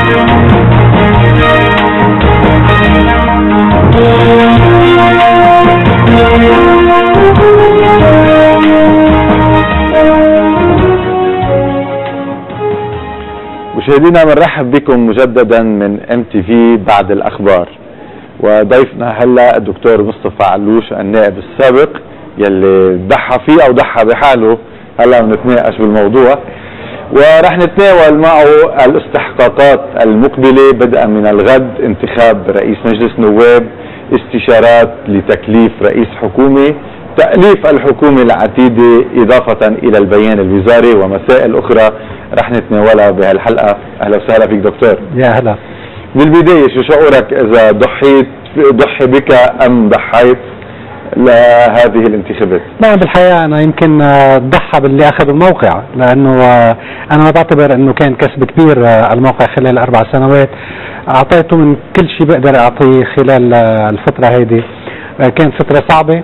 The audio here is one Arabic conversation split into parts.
مشاهدينا بنرحب بكم مجددا من MTV بعد الاخبار، وضيفنا هلا الدكتور مصطفى علوش النائب السابق يلي ضحى فيه او ضحى بحاله. هلا بنتناقش بالموضوع ورح نتناول معه الاستحقاقات المقبله بدءا من الغد، انتخاب رئيس مجلس نواب، استشارات لتكليف رئيس حكومه، تأليف الحكومة العتيدة إضافة إلى البيان الوزاري ومسائل أخرى رح نتناولها بهالحلقة. أهلا وسهلا فيك دكتور. يا هلا. بالبداية شو شعورك إذا ضحي بك أم ضحيت لهذه الانتخابات؟ لا بالحقيقة أنا يمكن ضحى باللي أخذ الموقع، لأنه أنا ما بعتبر أنه كان كسب كبير الموقع خلال 4 سنوات. أعطيته من كل شيء بقدر أعطيه خلال الفترة هذه. كانت فترة صعبة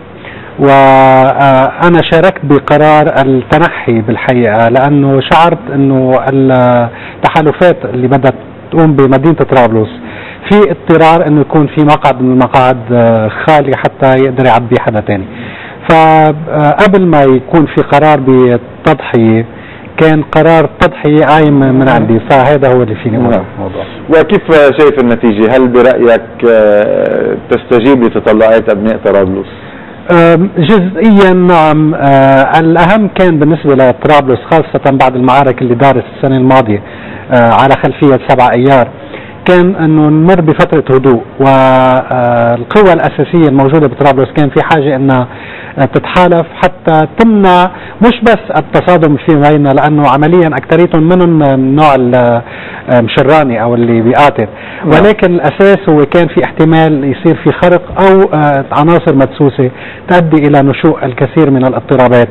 وأنا شاركت بقرار التنحي بالحقيقة، لأنه شعرت أنه التحالفات اللي بدأت تقوم بمدينة طرابلس في اضطرار أنه يكون في مقعد من المقاعد خالي حتى يقدر يعبي حدا تاني. فقبل ما يكون في قرار بالتضحية كان قرار تضحية قايم من عندي، فهذا هو اللي فيني أقوله الموضوع. وكيف شايف النتيجة؟ هل برأيك تستجيب لتطلعات أبناء طرابلس؟ جزئيا نعم. الأهم كان بالنسبة لطرابلس خاصة بعد المعارك اللي دارت السنة الماضية على خلفية 7 أيار، كان أنه نمر بفترة هدوء، والقوى الأساسية الموجودة بطرابلس كان في حاجة أنها تتحالف حتى تمنع مش بس التصادم في بيننا، لأنه عمليا أكثريتهم منهم النوع المشراني أو اللي بيقاتل، ولكن الأساس هو كان في احتمال يصير في خرق أو عناصر مدسوسة تؤدي إلى نشوء الكثير من الاضطرابات.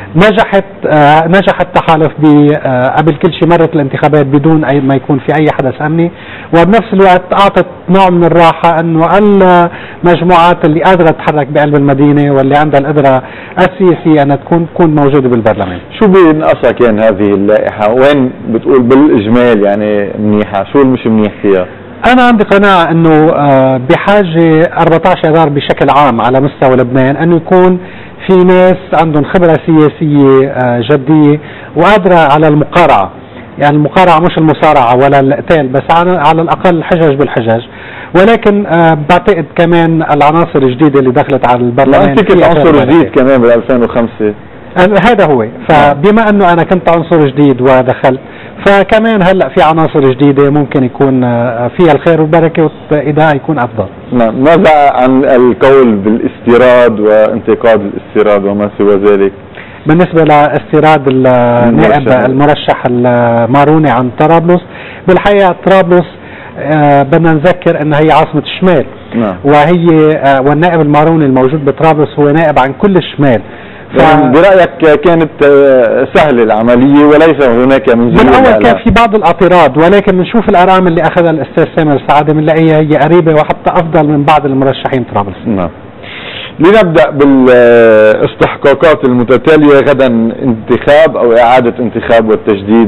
نجح التحالف قبل كل شيء مرت الانتخابات بدون ما يكون في أي حدث أمني، وبنفس الوقت أعطت نوع من الراحة أنه المجموعات اللي قادرة تتحرك بقلب المدينة واللي عندها القدرة السياسية أنها تكون موجودة بالبرلمان. شو بينقصها كان هذه اللائحة؟ وين بتقول بالإجمال يعني منيحة؟ شو المش منيح فيها؟ أنا عندي قناعة أنه بحاجة 14 أذار بشكل عام على مستوى لبنان أنه يكون في ناس عندهم خبرة سياسية جدية وقادرة على المقارعة، يعني المقارعة مش المصارعة ولا القتال، بس على الأقل الحجج بالحجج. ولكن بعتقد كمان العناصر الجديدة اللي دخلت على البرلمان في عنصر جديد كمان بال 2005. هذا هو. فبما أنه أنا كنت عنصر جديد ودخلت، فكمان هلأ في عناصر جديدة ممكن يكون فيها الخير والبركة والإداء يكون أفضل. نعم. ماذا عن القول بالاستيراد وانتقاد الاستيراد وما سوى ذلك؟ بالنسبة لاستيراد النائب المرشح الماروني عن طرابلس، بالحقيقة طرابلس بدنا نذكر أنها هي عاصمة الشمال. نعم. والنائب الماروني الموجود بطرابلس هو نائب عن كل الشمال. برأيك كانت سهلة العملية وليس هناك من بالأول كان في بعض الاعتراض، ولكن بنشوف الأرقام اللي أخذها الأستاذ سامر السعادة بنلاقيها هي قريبة وحتى أفضل من بعض المرشحين طرابلس. نعم. لنبدأ بالاستحقاقات المتتالية. غدا انتخاب أو إعادة انتخاب والتجديد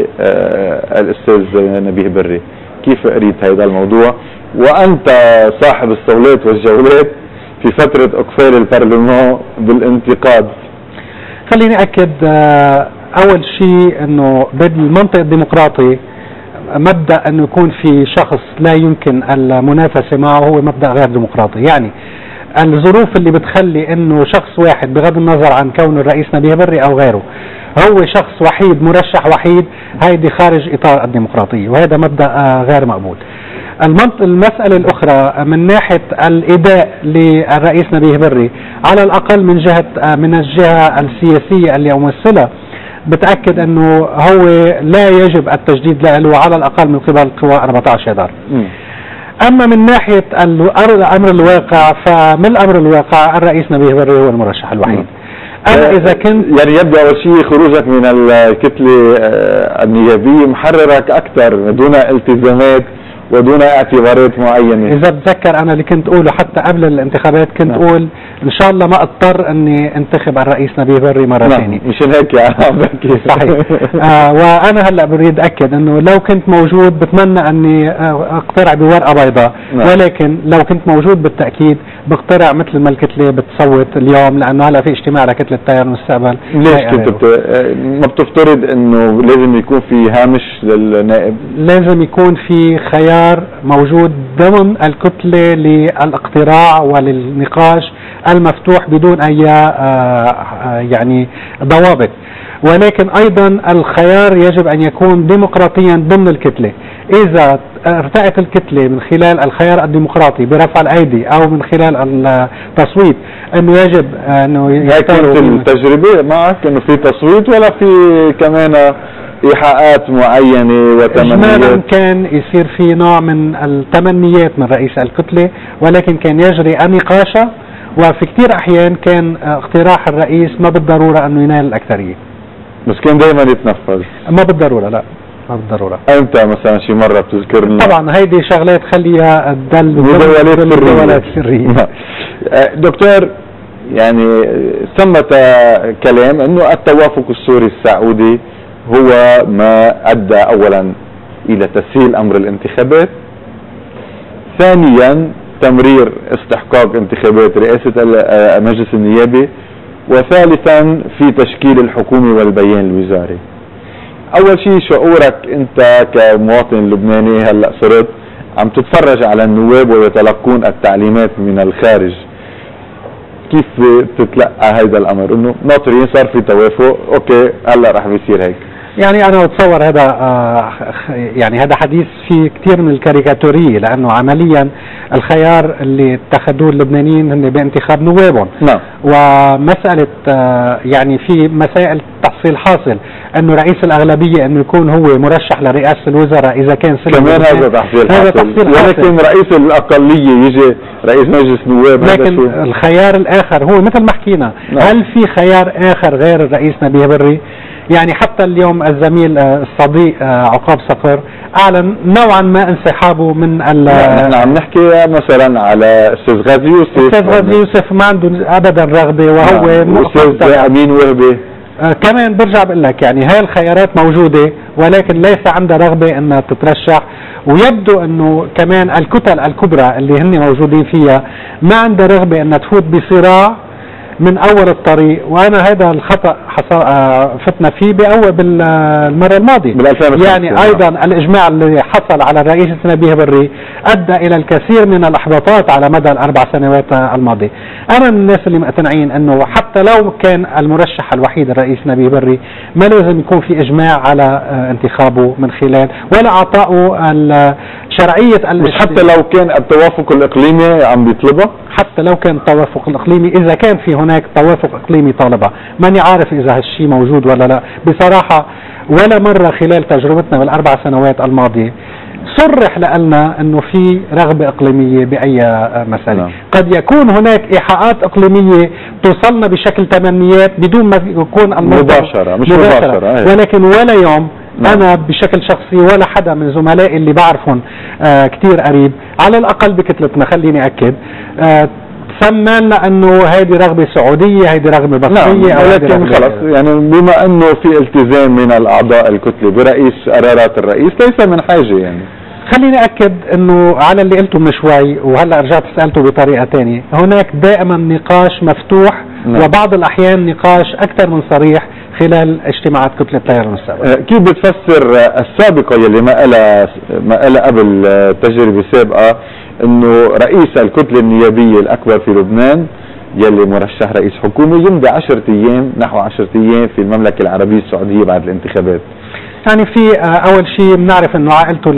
للأستاذ نبيه بري، كيف قريت هذا الموضوع وأنت صاحب الصولات والجولات في فترة إقفال البرلمان بالانتقاد؟ خليني أكد أول شيء أنه بالمنطق الديمقراطي مبدأ أنه يكون في شخص لا يمكن المنافسة معه هو مبدأ غير ديمقراطي. يعني الظروف اللي بتخلي أنه شخص واحد بغض النظر عن كونه الرئيس نبيه بري أو غيره هو شخص وحيد مرشح وحيد، هيدي خارج إطار الديمقراطية، وهذا مبدأ غير مقبول. المسألة الأخرى من ناحية الإداء للرئيس نبيه بري على الأقل من الجهة السياسية اللي أمثلها بتأكد أنه هو لا يجب التجديد له على الأقل من قبل قوى 14 أذار. أما من ناحية الأمر الواقع، فمن الأمر الواقع الرئيس نبيه بري هو المرشح الوحيد. أنا إذا كنت يعني يبدو أول شيء خروجك من الكتلة النيابية محررك أكثر دون التزامات ودون اعتبارات معينة. اذا بتذكر انا اللي كنت اقوله حتى قبل الانتخابات كنت اقول ان شاء الله ما اضطر اني انتخب الرئيس نبيه بري مرة ثانية. مشان هيك عم بحكي. صحيح. وانا هلا بريد اكد انه لو كنت موجود بتمنى اني اقترع بورقة بيضاء، ولكن لو كنت موجود بالتأكيد بقترع مثل ما الكتلة بتصوت اليوم، لانه هلا في اجتماع لكتلة تيار المستقبل. ليش كنت ما بتفترض انه لازم يكون في هامش للنائب؟ لازم يكون في خيار موجود ضمن الكتلة للاقتراع وللنقاش المفتوح بدون اي يعني ضوابط، ولكن ايضا الخيار يجب ان يكون ديمقراطيا ضمن الكتلة. اذا ارتأت الكتلة من خلال الخيار الديمقراطي برفع الايدي او من خلال التصويت انه يجب انه يكون في التجربة معك انه في تصويت ولا في كمان ايحاءات معينة وتمنيات؟ اجمالا كان يصير في نوع من التمنيات من رئيس الكتلة، ولكن كان يجري النقاش، وفي كثير احيان كان اقتراح الرئيس ما بالضرورة انه ينال الاكثرية، بس كان دائما يتنفذ. ما بالضرورة، لا ما بالضرورة. امتى مثلا شي مرة بتذكر لنا؟ طبعا هيدي شغلات خليها تدل مداولات سرية. دكتور، يعني ثمة كلام انه التوافق السوري السعودي هو ما ادى اولا الى تسهيل امر الانتخابات، ثانيا تمرير استحقاق انتخابات رئاسة المجلس النيابي، وثالثا في تشكيل الحكومة والبيان الوزاري. اول شيء شعورك انت كمواطن لبناني هلا صرت عم تتفرج على النواب ويتلقون التعليمات من الخارج، كيف تتلقى هذا الامر؟ انه ناطرين صار في توافق، اوكي هلا رح بيصير هيك. يعني انا بتصور هذا يعني هذا حديث فيه كثير من الكاريكاتورية، لانه عمليا الخيار اللي اتخذوه اللبنانيين هن بانتخاب نوابهم. نعم. ومسألة يعني في مسائل تحصيل حاصل انه رئيس الاغلبية انه يكون هو مرشح لرئاسة الوزراء اذا كان سلم، كمان هذا تحصيل حاصل، ولكن رئيس الاقلية يجي رئيس مجلس نواب. لكن الخيار الاخر هو مثل ما حكينا. نعم. هل في خيار اخر غير الرئيس نبيه بري؟ يعني حتى اليوم الزميل الصديق عقاب صقر اعلن نوعا ما انسحابه من نحن عم نحكي مثلا على استاذ غازي يوسف. استاذ غازي يوسف ما عنده ابدا رغبه، وهو استاذ امين وهبي كمان برجع بقول لك يعني هاي الخيارات موجوده، ولكن ليس عندها رغبه انها تترشح، ويبدو انه كمان الكتل الكبرى اللي هن موجودين فيها ما عندها رغبه انها تفوت بصراع من اول الطريق. وانا هذا الخطأ فتنا فيه بالمرة الماضية. يعني ايضا الاجماع اللي حصل على الرئيس نبيه بري ادى الى الكثير من الاحباطات على مدى الاربع سنوات الماضية. انا من الناس اللي مقتنعين انه حتى لو كان المرشح الوحيد الرئيس نبيه بري ما لازم يكون في اجماع على انتخابه من خلال ولا اعطائه شرعية. مش حتى لو كان التوافق الاقليمي عم بيطلبها؟ حتى لو كان التوافق الاقليمي، اذا كان في هناك توافق اقليمي طالبها، ماني عارف اذا هالشيء موجود ولا لا بصراحة. ولا مرة خلال تجربتنا بالاربع سنوات الماضية صرح لنا انه في رغبة اقليمية باي مسألة. نعم. قد يكون هناك ايحاءات اقليمية توصلنا بشكل تمنيات بدون ما يكون مباشرة، مش مباشرة. ولكن ولا يوم انا بشكل شخصي ولا حدا من زملائي اللي بعرفهم كتير قريب على الاقل بكتلتنا، خليني اكد، سمعنا انه هذه رغبة سعودية، هذه رغبة بصرية. نعم. ولكن خلص يعني بما انه في التزام من الاعضاء الكتلة برئيس قرارات الرئيس ليس من حاجة. يعني خليني أكد أنه على اللي قلته من شوي وهلأ رجعت سألته بطريقة تانية، هناك دائما نقاش مفتوح. نعم. وبعض الأحيان نقاش أكثر من صريح خلال اجتماعات كتلة تيار المستقبل. كيف بتفسر السابقة يلي ما قالها قبل تجربة سابقة أنه رئيس الكتلة النيابية الأكبر في لبنان يلي مرشح رئيس حكومة يمضي 10 أيام نحو 10 أيام في المملكة العربية السعودية بعد الانتخابات؟ يعني في اول شيء بنعرف انه عائلته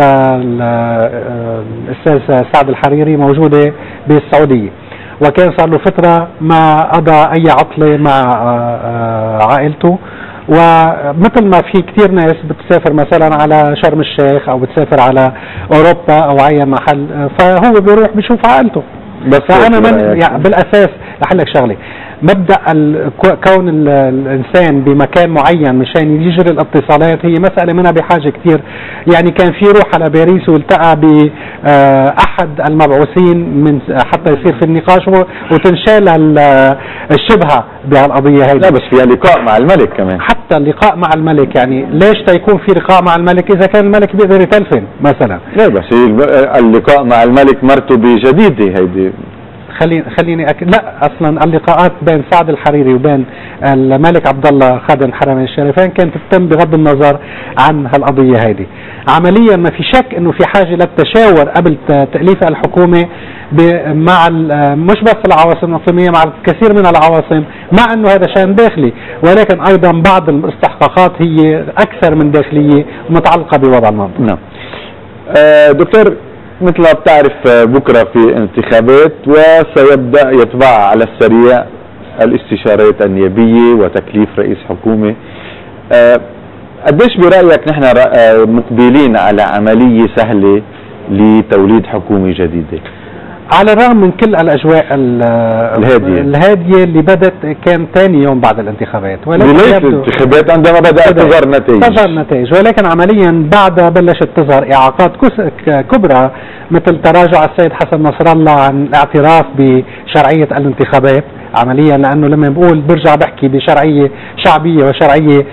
للاستاذ سعد الحريري موجوده بالسعوديه، وكان صار له فتره ما قضى اي عطله مع عائلته. ومثل ما في كثير ناس بتسافر مثلا على شرم الشيخ او بتسافر على اوروبا او اي محل، فهو بيروح بيشوف عائلته. بس فانا من يعني بالاساس رح لك شغله، مبدأ كون الإنسان بمكان معين مشان يجري الاتصالات هي مسألة منها بحاجة كثير. يعني كان في روح على باريس والتقى بأحد المبعوثين من حتى يصير في النقاش وتنشال الشبهة بهالقضية هي. لا بس فيها لقاء مع الملك كمان. حتى اللقاء مع الملك، يعني ليش تيكون في لقاء مع الملك إذا كان الملك بيقدر يتلفن مثلا؟ لا بس اللقاء مع الملك مرته بجديدة هيدي. خليني لا اصلا اللقاءات بين سعد الحريري وبين الملك عبد الله خادم الحرمين الشريفين كانت تتم بغض النظر عن هالقضيه هيدي. عمليا ما في شك انه في حاجه للتشاور قبل تاليف الحكومه مع مش بس العواصم الاقليميه، مع الكثير من العواصم، مع انه هذا شان داخلي، ولكن ايضا بعض الاستحقاقات هي اكثر من داخليه ومتعلقه بوضع المنطقه. نعم. دكتور، مثل ما بتعرف بكرة في انتخابات وسيبدأ يتبع على السريع الاستشارات النيابية وتكليف رئيس حكومة. قديش برأيك نحن مقبلين على عملية سهلة لتوليد حكومة جديدة؟ على الرغم من كل الأجواء الهادية اللي بدت كان ثاني يوم بعد الانتخابات، ولكن الانتخابات عندما بدأت تظهر نتائج، ولكن عمليا بعدها بلشت تظهر إعاقات كبرى مثل تراجع السيد حسن نصر الله عن الاعتراف بشرعية الانتخابات عمليا، لأنه لما بقول برجع بحكي بشرعية شعبية وشرعية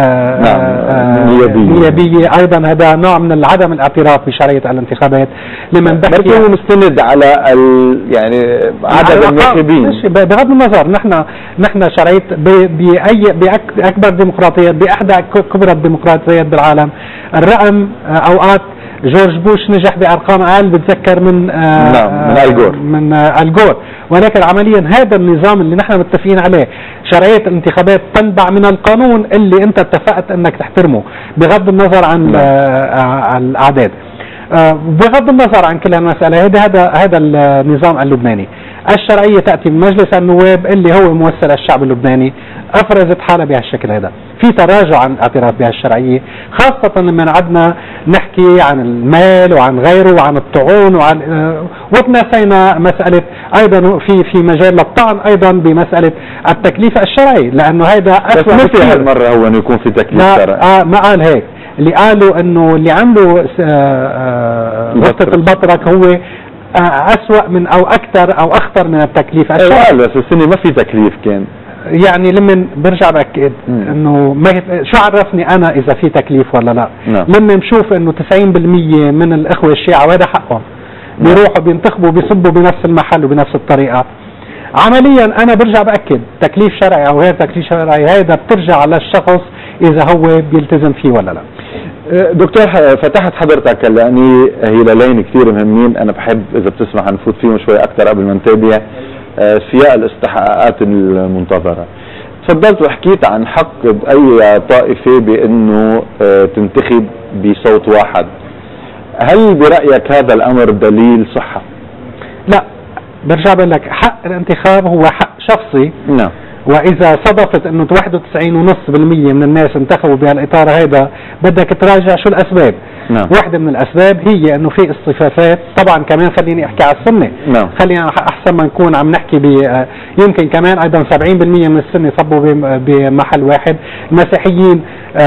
نيابية أيضا هذا نوع من عدم الاعتراف بشرعية الانتخابات. لما بحكي هو مستند على يعني عدد الناخبين. بغض النظر نحن شرعية بأكبر ديمقراطيات، بأحدى كبرى الديمقراطيات بالعالم. الرقم أوقات جورج بوش نجح بأرقام أقل بتذكر من الجور، ولكن عمليا هذا النظام اللي نحن متفقين عليه شرعية الانتخابات تنبع من القانون اللي انت اتفقت انك تحترمه بغض النظر عن الأعداد، بغض النظر عن كل المسألة. هذا النظام اللبناني. الشرعية تأتي من مجلس النواب اللي هو ممثل الشعب اللبناني، أفرزت حالها بهالشكل هذا. في تراجع عن الاعتراف بهالشرعية، خاصة لما عدنا نحكي عن المال وعن غيره وعن الطعون وتناسينا مسألة أيضا في مجال الطعن أيضا بمسألة التكليف الشرعي، لأنه هذا أسوأ. بس مثل هالمرة هو أنه يكون في تكليف شرعي. ما قال هيك. اللي قالوا انه اللي عملوا غطة البطرك هو أسوأ من او اكثر او اخطر من التكليف الشرعي. بس السنة ما في تكليف كان. يعني لما برجع باكد انه شو عرفني انا اذا في تكليف ولا لا. لما بشوف انه 90% من الاخوة الشيعة وهذا حقهم بيروحوا بينتخبوا بيصبوا بنفس المحل وبنفس الطريقة. عمليا انا برجع باكد تكليف شرعي او غير تكليف شرعي هذا بترجع على الشخص اذا هو بيلتزم فيه ولا لا. دكتور، فتحت حضرتك يعني هلالين كثير مهمين، انا بحب اذا بتسمح نفوت فيهم شوي اكثر قبل ما نتابع سياق الاستحقاقات المنتظرة. تفضلت وحكيت عن حق اي طائفة بانه تنتخب بصوت واحد. هل برأيك هذا الامر دليل صحة؟ لا، برجع بقول لك حق الانتخاب هو حق شخصي. نعم. واذا صدفت انه 91.5% من الناس انتخبوا بهالاطار هذا بدك تراجع شو الاسباب. نعم. واحدة من الاسباب هي انه في اصطفافات. طبعا كمان خليني احكي على السنة. نعم. خلينا احسن ما نكون عم نحكي يمكن كمان ايضا 70% من السنة صبوا بمحل واحد. المسيحيين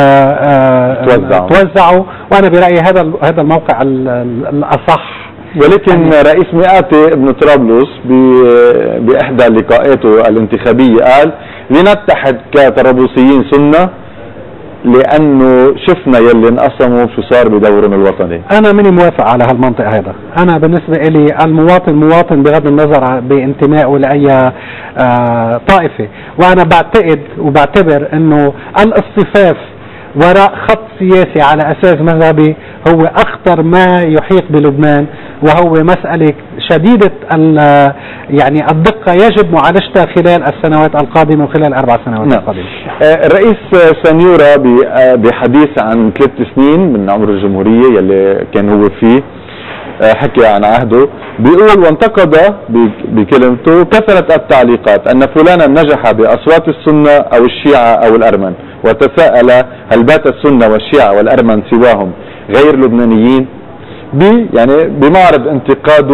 توزعوا وانا برأيي هذا الموقع الاصح. ولكن رئيس مئاتي ابن طرابلس بإحدى لقاءاته الانتخابية قال لنتحد كطرابلسيين سنة لأنه شفنا يلي انقسموا شو صار بدورهم الوطني. أنا ماني موافق على هالمنطق هذا. أنا بالنسبة لي المواطن مواطن بغض النظر بانتمائه لأي طائفة، وأنا بعتقد وبعتبر أنه الاصطفاف وراء خط سياسي على أساس مذهبي هو أخطر ما يحيط بلبنان، وهو مسألة شديدة يعني الدقة يجب معالجتها خلال السنوات القادمة وخلال 4 سنوات القادمة. الرئيس سانيورا بحديث عن 3 سنين من عمر الجمهورية يلي كان هو فيه حكي عن عهده، بيقول وانتقد بكلمته كثرة التعليقات أن فلانا نجح بأصوات السنة أو الشيعة أو الأرمن، وتساءل هل بات السنة والشيعة والأرمن سواهم غير لبنانيين؟ يعني بمعرض انتقاده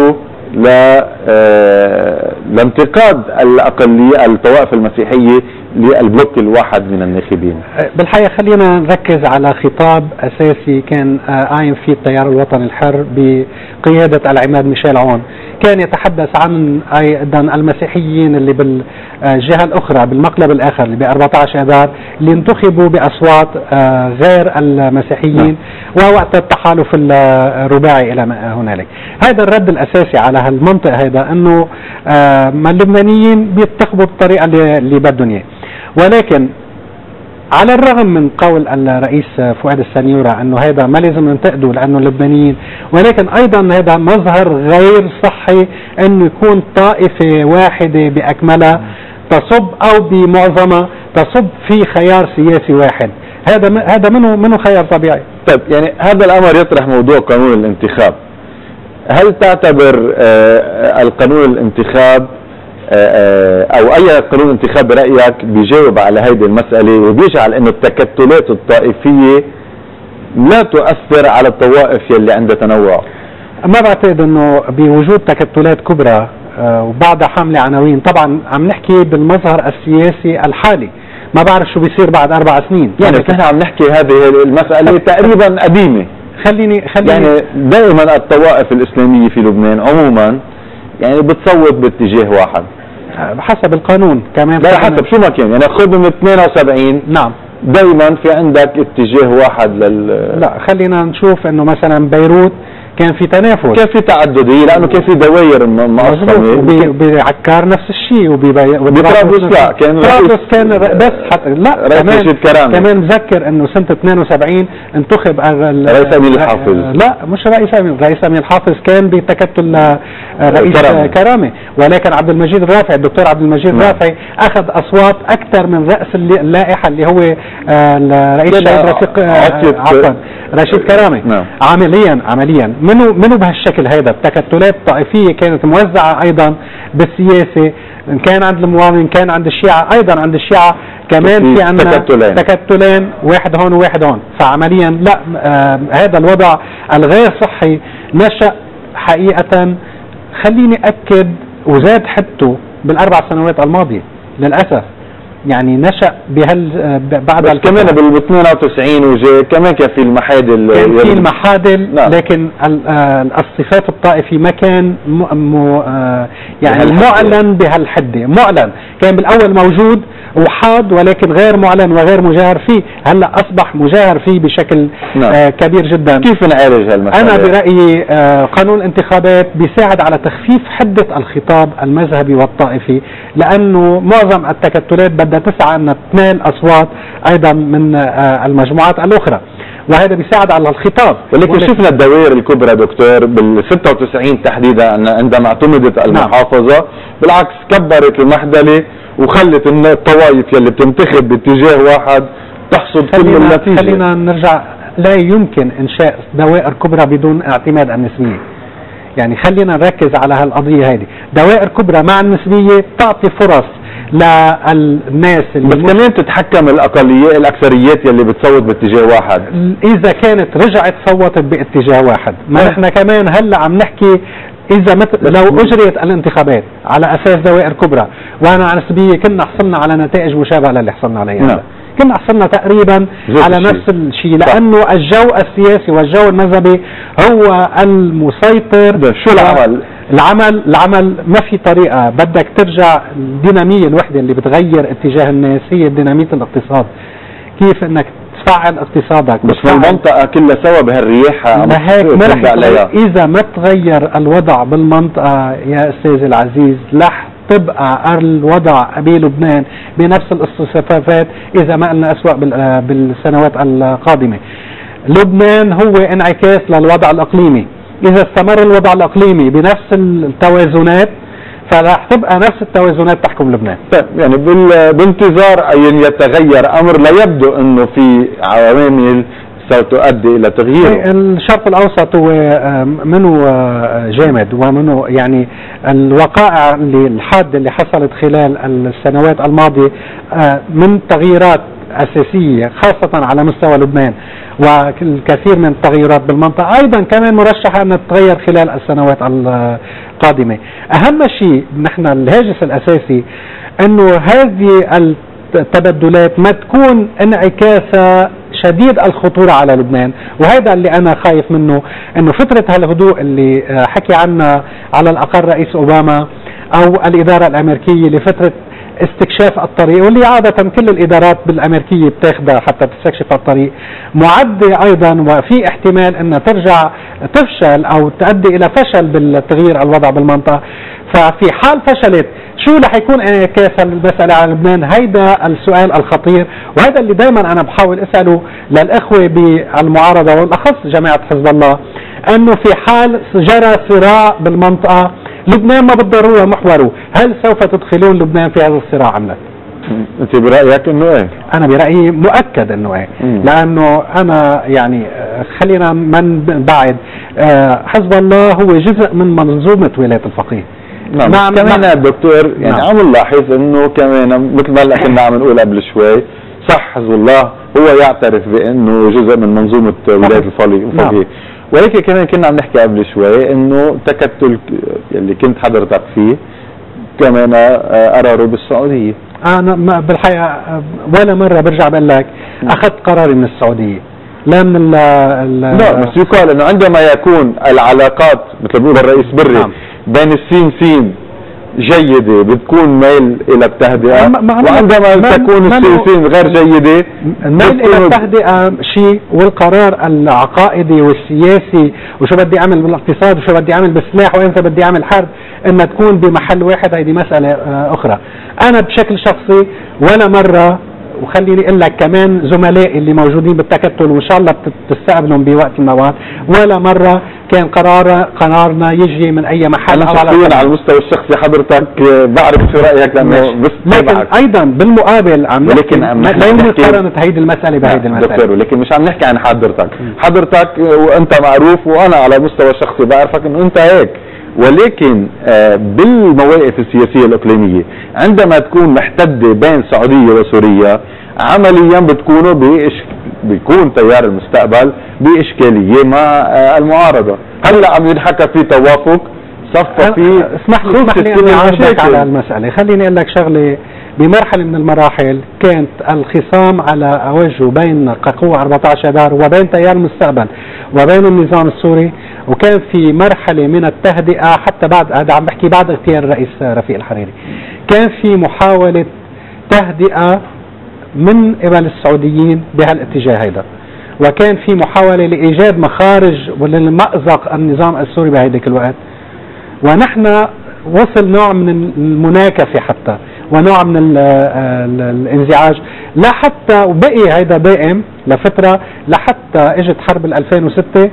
لانتقاد الأقلية الطوائف المسيحية للبلوك الواحد من الناخبين. بالحقيقة خلينا نركز على خطاب أساسي كان قايم فيه التيار الوطني الحر بقيادة العماد ميشيل عون. كان يتحدث عن أيضا المسيحيين اللي بالجهة الأخرى بالمقلب الآخر اللي ب 14 آذار اللي انتخبوا بأصوات غير المسيحيين ووقت التحالف الرباعي إلى ما هنالك. هذا الرد الأساسي على هالمنطق هذا أنه ما اللبنانيين بيتخبوا بالطريقة اللي بدهم إياه. ولكن على الرغم من قول الرئيس فؤاد السنيورة أنه هذا ما لازم ننتقده لأنه اللبنانيين، ولكن أيضا هذا مظهر غير صحي أنه يكون طائفة واحدة بأكملها تصب أو بمعظمها تصب في خيار سياسي واحد. هذا منه خيار طبيعي. طيب يعني هذا الأمر يطرح موضوع قانون الانتخاب. هل تعتبر القانون الانتخاب او اي قانون انتخاب برأيك بيجاوب على هيدي المسألة وبيجعل انه التكتلات الطائفية لا تؤثر على الطوائف يلي عندها تنوع؟ ما بعتقد انه بوجود تكتلات كبرى وبعدها حاملة عناوين. طبعا عم نحكي بالمظهر السياسي الحالي، ما بعرف شو بيصير بعد 4 سنين. يعني نحن عم نحكي هذه المسألة تقريبا قديمة. خليني يعني دائما الطوائف الإسلامية في لبنان عموما يعني بتصوت باتجاه واحد حسب القانون كمان. لا حسب شو ما كان، يعني خذ من 72 نعم دائما في عندك اتجاه واحد لا خلينا نشوف انه مثلا بيروت كان في تنافس، كان في تعددية لانه كان في دوائر مقسمة. بعكار نفس الشيء وبطرابلس لا كان بس حتى لا رئيس كرامي. كمان مذكر انه سنة 72 انتخب رئيس امين الحافظ. لا مش رئيس امين الحافظ كان بتكتل رئيس كرامي، ولكن عبد المجيد الرافعي الدكتور عبد المجيد الرافعي اخذ اصوات اكثر من رأس اللائحة اللي هو رئيس شهيد رفيق رشيد كرامي. عمليا منو بهالشكل هذا. التكتلات الطائفية كانت موزعة أيضا بالسياسة، إن كان عند المواطنين كان عند الشيعة، أيضا عند الشيعة كمان في عندنا تكتلين واحد هون وواحد هون. فعمليا لا هذا الوضع الغير صحي نشأ حقيقة. خليني أكد وزاد حدته بال4 سنوات الماضية للأسف. يعني نشأ بعد بس كمان بال 92 وجاء كمان كان في المحادل نعم. لكن الصفات الطائفي ما كان يعني معلن بهالحده. معلن كان بالاول موجود وحاد ولكن غير معلن وغير مجاهر فيه. هلا اصبح مجاهر فيه بشكل كبير جدا. كيف نعالج هالمسألة؟ انا برايي قانون الانتخابات بيساعد على تخفيف حده الخطاب المذهبي والطائفي، لانه معظم التكتلات بدها تسعى ان تنال اصوات ايضا من المجموعات الاخرى، وهذا بيساعد على الخطاب. ولكن شفنا الدوائر الكبرى دكتور بال 96 تحديدا عندما اعتمدت المحافظة بالعكس كبرت المحدلة وخلت الطوائف يلي بتنتخب باتجاه واحد تحصد كل النتيجة. خلينا نرجع، لا يمكن انشاء دوائر كبرى بدون اعتماد النسبية. يعني خلينا نركز على هالقضية هذه. دوائر كبرى مع النسبية تعطي فرص للناس اللي بس كمان تتحكم الاكثريات يلي بتصوت باتجاه واحد. اذا كانت رجعت صوتت باتجاه واحد، ما نحن كمان هلا عم نحكي اذا لو اجريت الانتخابات على اساس دوائر كبرى وانا على نسبيه كنا حصلنا على نتائج مشابهه للي حصلنا عليها. نعم. كنا حصلنا تقريبا على نفس الشيء، لانه الجو السياسي والجو المذهبي هو المسيطر. شو العمل ما في طريقه. بدك ترجع الديناميه الوحده اللي بتغير اتجاه الناس هي ديناميه الاقتصاد. كيف انك تفعل اقتصادك بس المنطقة كلها سوا بهالرياحة. إذا ما تغير الوضع بالمنطقة يا أستاذ العزيز رح تبقى الوضع بلبنان بنفس الصفات إذا ما قلنا أسوأ بالسنوات القادمة. لبنان هو انعكاس للوضع الإقليمي. إذا استمر الوضع الإقليمي بنفس التوازنات فراح تبقى نفس التوازنات تحكم لبنان. يعني بانتظار أن يتغير أمر لا يبدو أنه في عوامل ستؤدي إلى تغييره. الشرق الأوسط هو منه جامد ومنه يعني الوقائع الحادة اللي حصلت خلال السنوات الماضية من تغييرات أساسية خاصة على مستوى لبنان والكثير من التغييرات بالمنطقة أيضا كمان مرشحة أن تتغير خلال السنوات القادمة. أهم شيء نحن الهاجس الأساسي أنه هذه التبدلات ما تكون انعكاسها شديد الخطورة على لبنان، وهذا اللي أنا خايف منه، أنه فترة هالهدوء اللي حكي عنها على الأقل رئيس أوباما أو الإدارة الأمريكية لفترة استكشاف الطريق، واللي عادة كل الإدارات بالأمريكية بتاخدها حتى تستكشف الطريق، معدة أيضا وفي احتمال أنها ترجع تفشل أو تؤدي إلى فشل بالتغيير الوضع بالمنطقة. ففي حال فشلت شو رح يكون انعكاس المسألة على لبنان؟ هيدا السؤال الخطير، وهذا اللي دائما أنا بحاول أسأله للإخوة بالمعارضة والأخص جماعة حزب الله، أنه في حال جرى صراع بالمنطقة لبنان ما بالضرورة محوره، هل سوف تدخلون لبنان في هذا الصراع أم لا؟ أنت برأيك إنه إيه؟ أنا برأيي مؤكد إنه إيه، لأنه أنا يعني خلينا من بعد حزب الله هو جزء من منظومة ولاية الفقيه. نعم كمان دكتور يعني عم نلاحظ إنه كمان مثل ما كنا عم نقول قبل شوي، صح حزب الله هو يعترف بأنه جزء من منظومة ولاية الفقيه، ولكن كمان كنا عم نحكي قبل شوي انه تكتل اللي كنت حضرتك فيه كمان قراره بالسعوديه. انا بالحقيقه ولا مره برجع بقول لك اخذت قراري من السعوديه، لا من لا بس يقال انه عندما يكون العلاقات مثل ما بيقول الرئيس بري بين السين جيدة بتكون ميل إلى التهدئة، وعندما تكون السين غير جيدة ميل إلى التهدئة شيء، والقرار العقائدي والسياسي وشو بدي أعمل بالاقتصاد وشو بدي أعمل بالسلاح وإمتى بدي أعمل حرب إنها تكون بمحل واحد، هذه مسألة أخرى. أنا بشكل شخصي ولا مرة، وخليني اقول لك كمان زملائي اللي موجودين بالتكتل وان شاء الله بتستقبلهم بوقت من الاوقات، ولا مره كان قرارنا يجي من اي محل. انا شخصيا على المستوى الشخصي حضرتك بعرف شو رايك لانه بس لكن ايضا بالمقابل عم نحكي لا يمكن مقارنه هيدي المساله بهيدي المساله دكتور، ولكن مش عم نحكي عن حضرتك وانت معروف وانا على المستوى الشخصي بعرفك انه انت هيك، ولكن بالمواقف السياسية الإقليمية عندما تكون محتدة بين السعودية وسوريا عمليا بيكون تيار المستقبل بإشكالية مع المعارضة. هلا عم ينحكى في توافق صفى في اسمح لي أن أعرضك على المسألة. خليني أقول لك شغلة، بمرحلة من المراحل كانت الخصام على أوجه بين قوة 14 آذار وبين تيار المستقبل وبين النظام السوري، وكان في مرحلة من التهدئة حتى بعد، هذا عم بحكي بعد اغتيال الرئيس رفيق الحريري، كان في محاولة تهدئة من قبل السعوديين بهالاتجاه هيدا، وكان في محاولة لإيجاد مخارج ولمأزق النظام السوري بهيديك الوقت، ونحن وصل نوع من المناكفة حتى ونوع من الانزعاج، لا حتى وبقي هيدا دائم لفترة لحتى اجت حرب 2006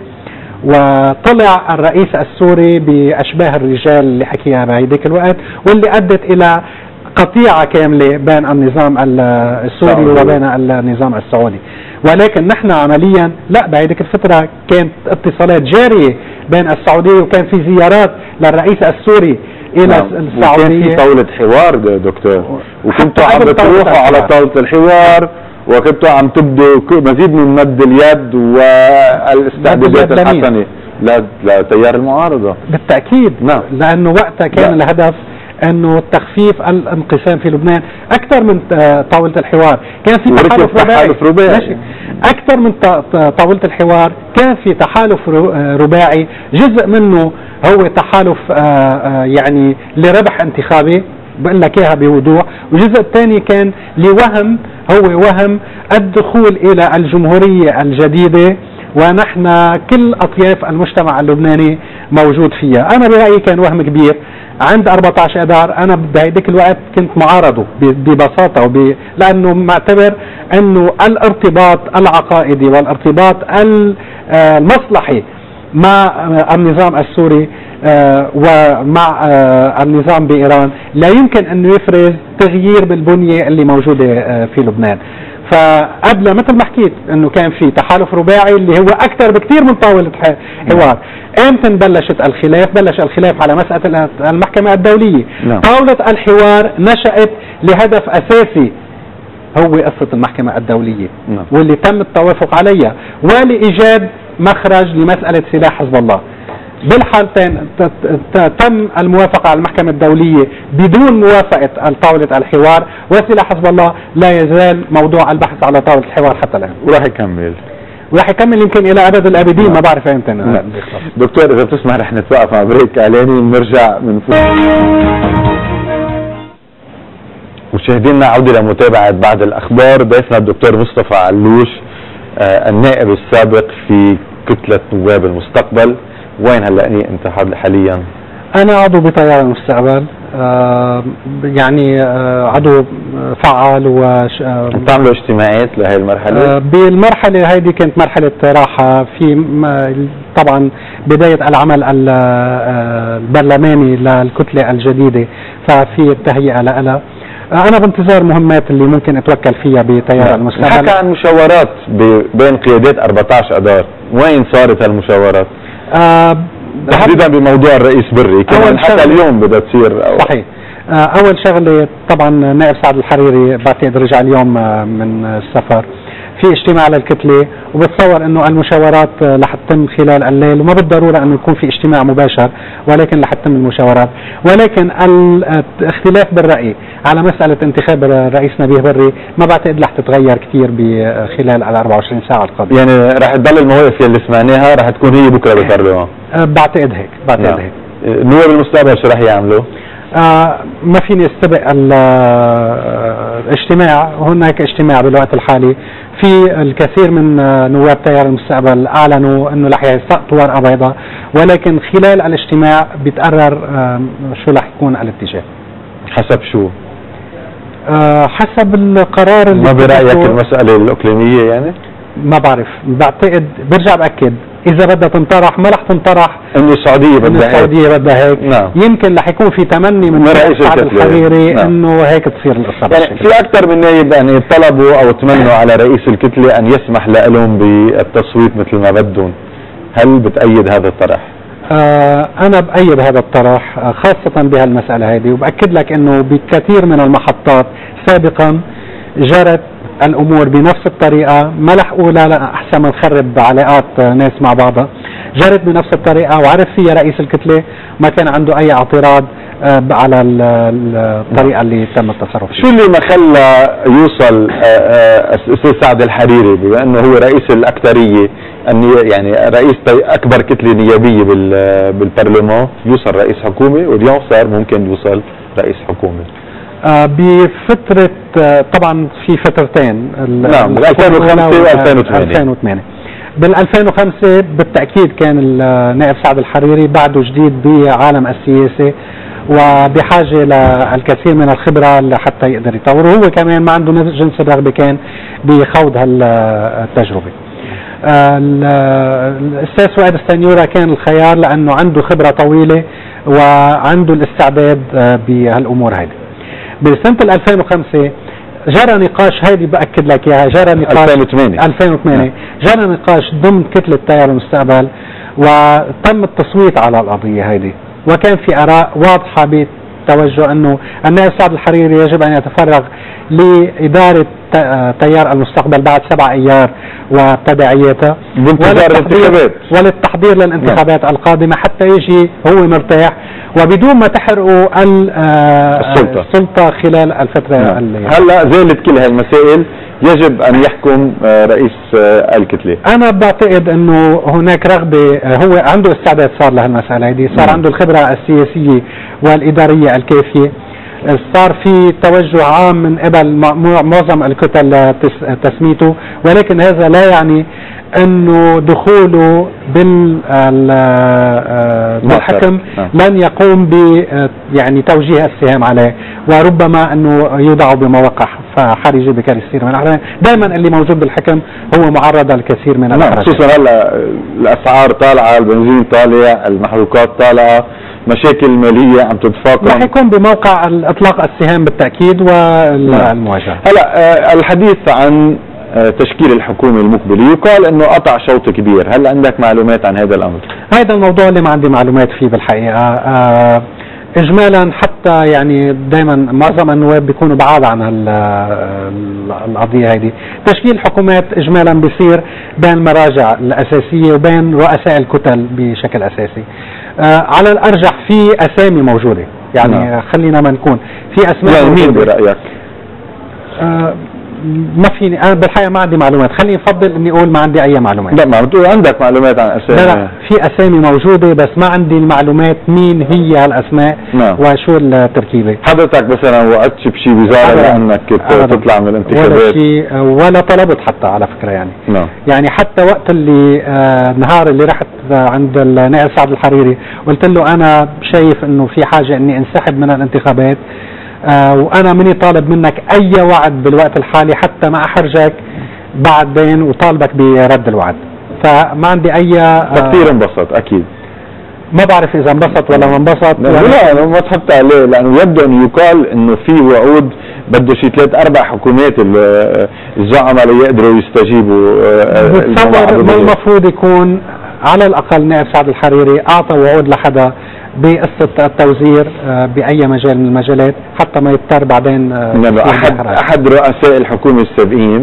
وطلع الرئيس السوري بأشباه الرجال اللي حكيها بهيديك الوقت، واللي أدت إلى قطيعة كاملة بين النظام السوري وبين النظام السعودي. ولكن نحن عمليا لا، بهيديك الفترة كانت اتصالات جارية بين السعودية وكان في زيارات للرئيس السوري إلى السعودية، وكان في طاولة حوار دكتور، وكنتوا عم بتروحوا على طاولة الحوار وكنتوا عم تبدوا مزيد من مد اليد والاستعدادات الحسنة لتيار المعارضة. بالتأكيد نعم، لأنه وقتها كان الهدف انه تخفيف الانقسام في لبنان اكثر من طاولة الحوار. كان في تحالف رباعي اكثر من طاولة الحوار، كان في تحالف رباعي، جزء منه هو تحالف يعني لربح انتخابي بقول لك اياها بوضوح، والجزء الثاني كان لوهم، هو وهم الدخول الى الجمهورية الجديدة، ونحن كل اطياف المجتمع اللبناني موجود فيها. انا برأيي كان وهم كبير عند 14 آذار. انا بهيديك الوقت كنت معارضه ببساطة لانه معتبر انه الارتباط العقائدي والارتباط المصلحي مع النظام السوري ومع النظام بإيران لا يمكن انه يفرز تغيير بالبنية اللي موجودة في لبنان. فقبل مثل ما حكيت انه كان في تحالف رباعي اللي هو اكثر بكثير من طاولة حوار. امتى بلش الخلاف على مسألة المحكمة الدولية. طاولة الحوار نشأت لهدف اساسي هو قصة المحكمة الدولية واللي تم التوافق عليها ولإيجاد مخرج لمسألة سلاح حزب الله. بالحالتين تم الموافقة على المحكمة الدولية بدون موافقة طاولة الحوار، وسيلة حسب الله لا يزال موضوع البحث على طاولة الحوار حتى الآن. وراح يكمل يمكن إلى أبد الآبدين، ما بعرف إمتى. دكتور إذا بتسمح رح نتوقف مع بريك إعلاني ونرجع من مشاهدينا. عودة لمتابعة بعد الأخبار. ضيفنا الدكتور مصطفى علوش، النائب السابق في كتلة نواب المستقبل. وين هلأني أنت حاليا؟ أنا عضو بتيار المستقبل، يعني عضو فعال. بتعملوا اجتماعات لهي المرحلة؟ بالمرحلة هيدي كانت مرحلة راحة في طبعا بداية العمل البرلماني للكتلة الجديدة، ففي التهيئة لها. أنا بانتظار مهمات اللي ممكن أتوكل فيها بتيار المستقبل. حكى عن مشاورات بين قيادات 14 أذار، وين صارت هالمشاورات؟ تحديدا بموضوع الرئيس بري، كمان حتى اليوم بدها تصير. صحيح. أول شغلة طبعا نائب سعد الحريري بعتقد رجع اليوم من السفر، في اجتماع للكتلة، وبتصور انه المشاورات رح تتم خلال الليل، وما بالضرورة انه يكون في اجتماع مباشر، ولكن رح تتم المشاورات. ولكن الاختلاف بالرأي على مسألة انتخاب الرئيس نبيه بري ما بعتقد رح تتغير كثير خلال ال 24 ساعة القادمة. يعني رح تضل المواقف اللي سمعناها رح تكون هي بكره بالبرلمان؟ بعتقد هيك. هيك. نواب المستقبل شو رح يعملوا؟ ما فيني استبق الاجتماع. هناك اجتماع بالوقت الحالي، في الكثير من نواب تيار المستقبل اعلنوا انه رح يسقطوا ورقه بيضاء، ولكن خلال الاجتماع بيتقرر شو رح يكون الاتجاه. حسب شو؟ حسب القرار اللي ما برايك المساله الاقليميه يعني؟ ما بعرف، بعتقد برجع باكد اذا بدها تنطرح ما رح تنطرح انه السعوديه بدها هيك. نعم. يمكن رح يكون في تمني من رئيس سعد الحريري. نعم. انه هيك تصير القصه. يعني في اكثر من نائب يعني طلبوا او تمنوا على رئيس الكتله ان يسمح لهم بالتصويت مثل ما بدهم. هل بتأيد هذا الطرح؟ انا بأيد هذا الطرح خاصه بهالمساله هذه، وباكد لك انه بكثير من المحطات سابقا جرت الامور بنفس الطريقه. ما رح اقول لا احسن ما نخرب علاقات ناس مع بعضها، جرت بنفس الطريقه وعرف فيها رئيس الكتله، ما كان عنده اي اعتراض على الطريقه اللي تم التصرف فيها. شو اللي ما خلى يوصل الأستاذ سعد الحريري بما انه هو رئيس الاكثريه، يعني رئيس اكبر كتله نيابيه بالبرلمان، يوصل رئيس حكومه، واليوم صار ممكن يوصل رئيس حكومه؟ بفترة طبعا في فترتين. نعم، بال 2005 و 2008. بال 2005 بالتأكيد كان النائب سعد الحريري بعده جديد بعالم السياسة وبحاجة للكثير من الخبرة لحتى يقدر يطور، وهو كمان ما عنده جنس الرغبة كان بخوض هالتجربة. الأستاذ فؤاد السنيورة كان الخيار لأنه عنده خبرة طويلة وعنده الاستعداد بهالأمور هذه. بسنة 2005 جرى نقاش، هيدي بأكد لك اياها، جرى نقاش 2008 جرى نقاش ضمن كتلة تيار المستقبل وتم التصويت على القضية هيدي، وكان في آراء واضحة بتوجه انه النائب سعد الحريري يجب ان يتفرغ لإدارة تيار المستقبل بعد 7 أيار وتداعياتها وللتحضير للانتخابات القادمة حتى يجي هو مرتاح وبدون ما تحرقوا السلطة خلال الفترة. هلا زالت كل هالمسائل يجب ان يحكم رئيس الكتلة. انا بعتقد انه هناك رغبة، هو عنده استعداد صار لهالمسألة هذه، صار عنده الخبرة السياسية والإدارية الكافية، صار في توجه عام من قبل معظم الكتل تسميته، ولكن هذا لا يعني انه دخوله بالحكم لن يقوم ب يعني توجيه السهام عليه، وربما انه يوضع بمواقع حرجه بكثير من الاحيان. دائما اللي موجود بالحكم هو معرض للكثير من الاحراج، خصوصا هلا الاسعار طالعه، البنزين طالع، المحروقات طالعه، مشاكل ماليه عم تتفاقم. رح يكون بموقع اطلاق السهام بالتاكيد والمواجهه. هلا الحديث عن تشكيل الحكومة المقبلة يقال انه قطع شوط كبير، هل عندك معلومات عن هذا الامر؟ هذا الموضوع اللي ما عندي معلومات فيه بالحقيقة. اجمالا حتى يعني دائما معظم النواب بيكونوا بعاد عن القضيه هذه. تشكيل حكومات اجمالا بيصير بين المراجع الاساسيه وبين رؤساء الكتل بشكل اساسي. على الارجح في اسامي موجوده، يعني خلينا ما نكون في اسماء يعني مين برايك؟ ما فيني انا بالحقيقه ما عندي معلومات، خليني افضل اني اقول ما عندي اي معلومات. لا ما بتقول عندك معلومات عن اسامي. لا في اسامي موجوده بس ما عندي المعلومات مين هي هالاسماء وشو التركيبه. حضرتك مثلا وقتش بشي وزاره لانك تطلع من الانتخابات؟ ولا طلبت حتى على فكره يعني. يعني حتى وقت اللي النهار اللي رحت عند النائب سعد الحريري قلت له انا شايف انه في حاجه اني انسحب من الانتخابات، وانا مني طالب منك اي وعد بالوقت الحالي حتى ما احرجك بعدين وطالبك برد الوعد. فما عندي اي كثير انبسط اكيد. ما بعرف اذا انبسط ولا ما انبسط. لا ما تحط عليه لانه يبدو ان يقال انه في وعود بده شي 3-4 حكومات الزعماء ليقدروا يستجيبوا. بتصور ما المفروض يكون على الاقل نائب سعد الحريري اعطى وعود لحدا بقصة التوزير بأي مجال من المجالات حتى ما يضطر بعدين. أحد رؤساء الحكومة السابقين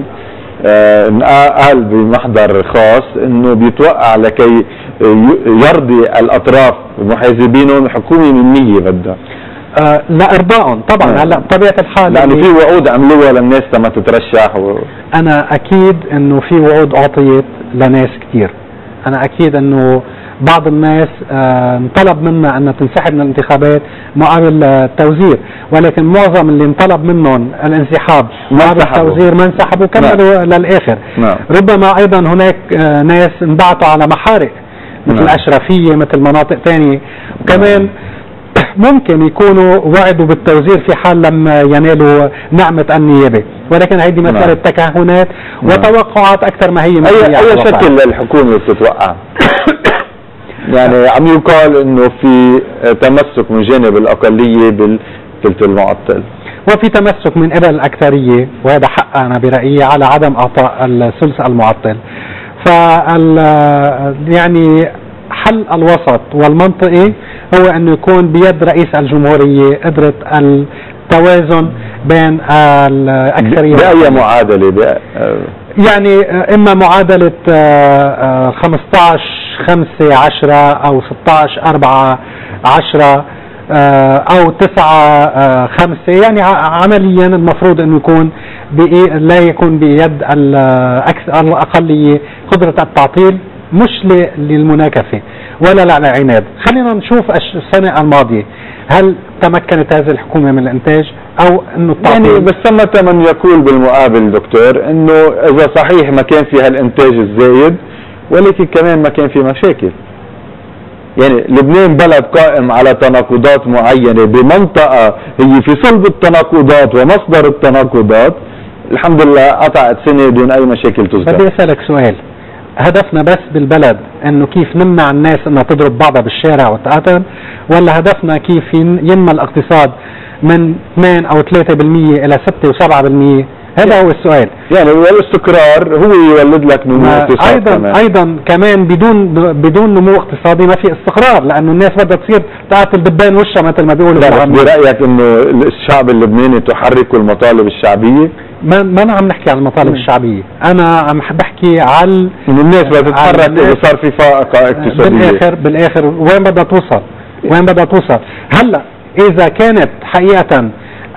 قال بمحضر خاص انه بيتوقع لكي يرضي الاطراف محاسبينهم حكومة من 100 بدها لارضائهم طبعا. هلا بطبيعه الحال لانه في وعود عملوها للناس لما تترشح انا اكيد انه في وعود اعطيت لناس كثير. انا اكيد انه بعض الناس انطلب منا ان تنسحب من الانتخابات مقابل التوزير، ولكن معظم اللي انطلب منهم الانسحاب مقابل التوزير ما انسحبوا كملوا للاخر. ربما ايضا هناك ناس انبعثوا على محارق مثل الاشرفيه مثل مناطق ثانيه، وكمان ممكن يكونوا وعدوا بالتوزير في حال لما ينالوا نعمة النيابة، ولكن هذه مسألة تكهنات وتوقعات أكثر ما هي. أي شكل الحكومة بتتوقع؟ يعني عم يقال انه في تمسك من جانب الأقلية بالثلث المعطل وفي تمسك من قبل الأكثرية، وهذا حق أنا برأيي على عدم إعطاء الثلث المعطل. يعني حل الوسط والمنطقي هو أنه يكون بيد رئيس الجمهورية قدرة التوازن بين الأكثرية. بأي معادلة؟ يعني إما معادلة 15-5-10 أو 16-4-10 أو 9-5. يعني عمليا المفروض أنه يكون لا يكون بيد الأقلية قدرة التعطيل، مش للمناكفة ولا للعناد. خلينا نشوف السنة الماضية هل تمكنت هذه الحكومة من الانتاج او انه التعطيل؟ يعني بس ثمة من يقول بالمقابل دكتور انه اذا صحيح ما كان في هالانتاج الزايد ولكن كمان ما كان في مشاكل. يعني لبنان بلد قائم على تناقضات معينة بمنطقة هي في صلب التناقضات ومصدر التناقضات، الحمد لله قطعت سنة دون اي مشاكل تذكر. بدي اسألك سؤال، هدفنا بس بالبلد انه كيف نمنع الناس انها تضرب بعضها بالشارع وتقاتل، ولا هدفنا كيف ينمى الاقتصاد من 2 أو 3% الى 6 و7%؟ هذا هو السؤال. يعني والاستقرار هو يولد لك نمو اقتصادي. ايضا كمان بدون نمو اقتصادي ما في استقرار، لانه الناس بدها تصير تقاتل دبان وشها مثل ما بيقولوا. برايك انه الشعب اللبناني تحركه المطالب الشعبيه؟ ما أنا عم نحكي عن المطالب الشعبية، أنا عم بحكي على الناس بدها تتحرك إذا صار في فائقة اقتصادية. بالآخر وين بدها توصل؟ وين بدها توصل؟ هلا إذا كانت حقيقة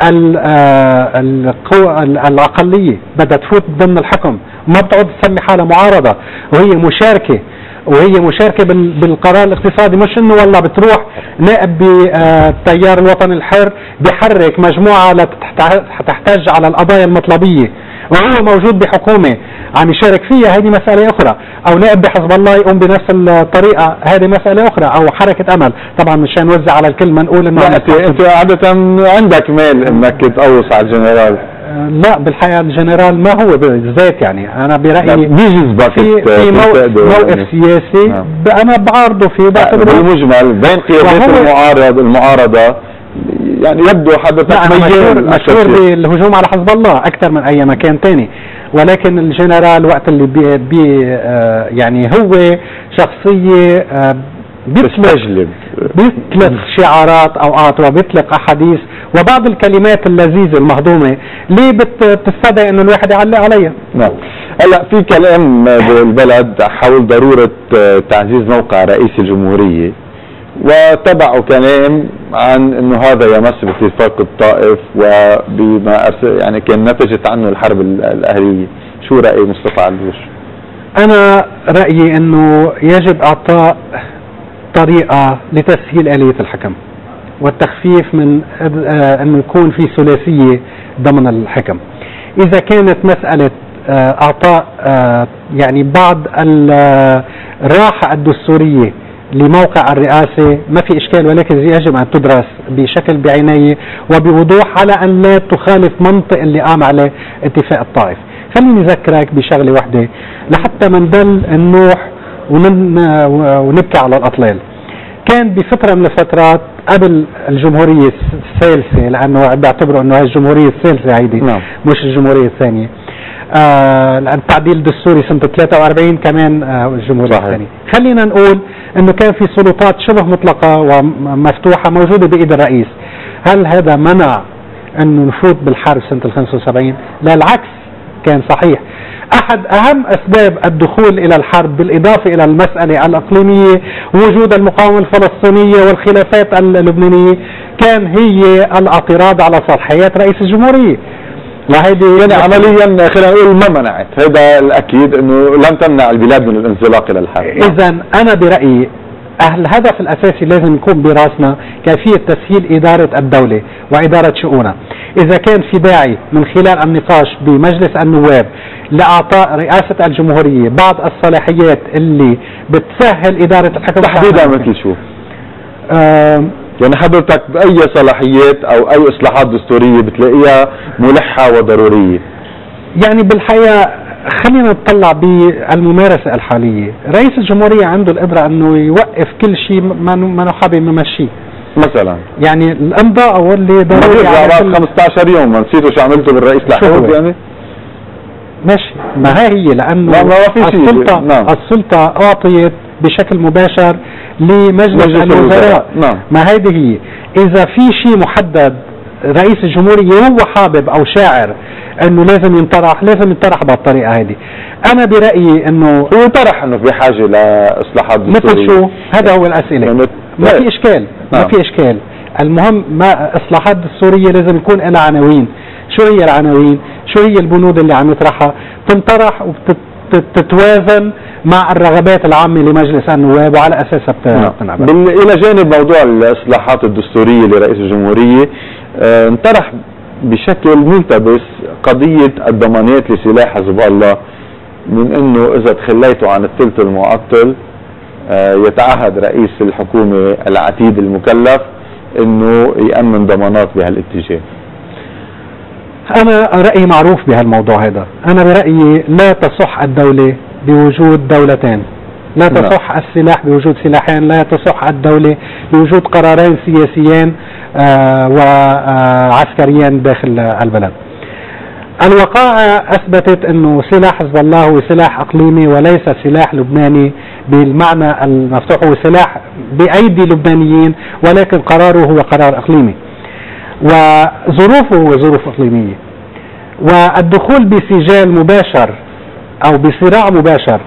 القوى الأقلية بدها تفوت ضمن الحكم ما بتعود تسمي حالها معارضة وهي مشاركة بالقرار الاقتصادي، مش انه والله بتروح نائب بالتيار الوطني الحر بيحرك مجموعة تحتاج على القضايا المطلبية وهو موجود بحكومة عم يشارك فيها، هذه مسألة أخرى. أو نائب بحزب الله يقوم بنفس الطريقة، هذه مسألة أخرى. أو حركة أمل، طبعا مشان نوزع على الكلمة نقول إنه أنت عادة عندك ميل إنك تقوص على الجنرال. لا بالحقيقة الجنرال ما هو بالذات، يعني أنا برأيي بيجذبك في موقف سياسي أنا بعارضه فيه بالمجمل بين قيادات المعارضة. يعني يبدو حضرتك مشهور بالهجوم على حزب الله أكثر من أي مكان تاني، ولكن الجنرال وقت اللي يعني هو شخصية بيطلق شعارات اوقات وبيطلق احاديث وبعض الكلمات اللذيذه المهضومه ليه بتستدعي انه الواحد يعلق عليها. نعم. هلا في كلام بالبلد حول ضروره تعزيز موقع رئيس الجمهوريه، وتبعوا كلام عن انه هذا يمس باتفاق الطائف وبما يعني كان نتجت عنه الحرب الاهليه. شو راي مصطفى علوش؟ انا رايي انه يجب اعطاء طريقه لتسهيل اليه الحكم والتخفيف من انه يكون في ثلاثيه ضمن الحكم. اذا كانت مساله اعطاء يعني بعض الراحه الدستوريه لموقع الرئاسة ما في إشكال، ولكن يجب أن تدرس بشكل بعناية وبوضوح على أن لا تخالف منطق اللي قام عليه اتفاق الطائف. خليني أذكرك بشغلة واحدة لحتى ما ندل النوح ونبكي على الأطلال. كان بفترة من الفترات قبل الجمهورية الثالثة، لأنه بيعتبروا أنه هي الجمهورية الثالثة هيدي مش الجمهورية الثانية، التعديل الدستوري سنة 43 كمان الجمهورية الثانية. خلينا نقول انه كان في سلطات شبه مطلقة ومفتوحة موجودة بإيد الرئيس. هل هذا منع انه نفوت بالحرب سنة 75؟ لا، العكس كان صحيح. احد اهم اسباب الدخول الى الحرب بالاضافة الى المسألة الاقليمية وجود المقاومة الفلسطينية والخلافات اللبنانية كان هي الاعتراض على صلاحيات رئيس الجمهورية. يعني عمليا خلينا نقول ما منعت، هذا الاكيد انه لم تمنع البلاد من الانزلاق الى الحرب. اذا انا برايي الهدف الاساسي لازم يكون براسنا كيفيه تسهيل اداره الدوله واداره شؤونها. اذا كان في داعي من خلال النقاش بمجلس النواب لاعطاء رئاسه الجمهوريه بعض الصلاحيات اللي بتسهل اداره الحكم تحديدا مثل شو؟ يعني حضرتك بأي صلاحيات أو أي إصلاحات دستورية بتلاقيها ملحة وضرورية؟ يعني بالحقيقة خلينا نطلع بالممارسة الحالية. رئيس الجمهورية عنده القدرة أنه يوقف كل شيء ما حابب يمشيه. مثلا يعني الإمضاء أو اللي ضروري على 15 يوم ما نسيتوا شو عملتوا بالرئيس لحود يعني؟ ماشي، ما هي لأنه السلطة أعطيت بشكل مباشر لمجلس الوزراء. ما هيدي هي. إذا في شيء محدد رئيس الجمهورية هو حابب أو شاعر أنه لازم ينطرح بهالطريقة هذه. أنا برأيي أنه هو طرح أنه في حاجة لإصلاحات دستورية. مثل شو؟ هذا هو الأسئلة. ما في إشكال. ما في إشكال. المهم ما إصلاحات دستورية لازم يكون لها عناوين. شو هي العناوين؟ شو هي البنود اللي عم يطرحها؟ تنطرح وتتوازن مع الرغبات العامة لمجلس النواب وعلى أساسها بتنعمل. إلى جانب موضوع الإصلاحات الدستورية لرئيس الجمهورية انطرح بشكل ملتبس قضية الضمانات لسلاح حزب الله، من إنه إذا تخليتوا عن الثلث المعطل يتعهد رئيس الحكومة العتيد المكلف إنه يأمن ضمانات بهالاتجاه. أنا رأيي معروف بهالموضوع هذا. أنا برأيي لا تصح الدولة بوجود دولتين، لا تصح السلاح بوجود سلاحين، لا تصح الدولة بوجود قرارين سياسيين وعسكريين داخل البلد. الوقائع أثبتت أنه سلاح حزب الله هو سلاح أقليمي وليس سلاح لبناني بالمعنى المفتوح، هو سلاح بأيدي لبنانيين ولكن قراره هو قرار أقليمي وظروفه هو ظروف إقليمية. والدخول بسجال مباشر أو بصراع مباشر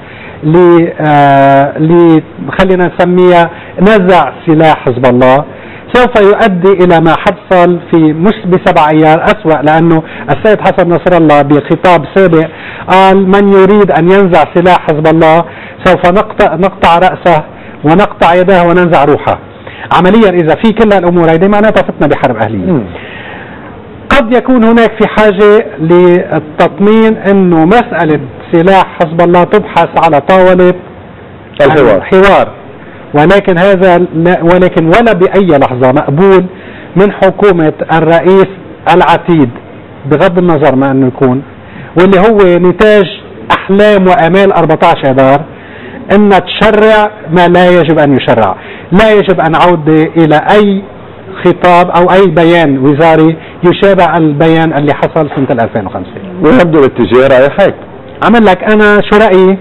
خلينا نسميها نزع سلاح حزب الله سوف يؤدي إلى ما حصل في مش ب7 أيار أسوأ، لأنه السيد حسن نصر الله بخطاب سابق قال من يريد أن ينزع سلاح حزب الله سوف نقطع رأسه ونقطع يداه وننزع روحه. عمليا إذا في كل هالأمور هيدي معناتها فتنا بحرب أهلية. قد يكون هناك في حاجة للتطمين أنه مسألة سلاح حزب الله تبحث على طاولة الحوار، ولكن ولا بأي لحظة مقبول من حكومة الرئيس العتيد بغض النظر ما أنه يكون، واللي هو نتاج أحلام وآمال 14 آذار، أن تشرع ما لا يجب أن يشرع. لا يجب أن نعود إلى أي خطاب أو أي بيان وزاري يشابه البيان اللي حصل سنة 2005. ويبدو الاتجاه رأي حيك. عمل لك أنا شو رأيي،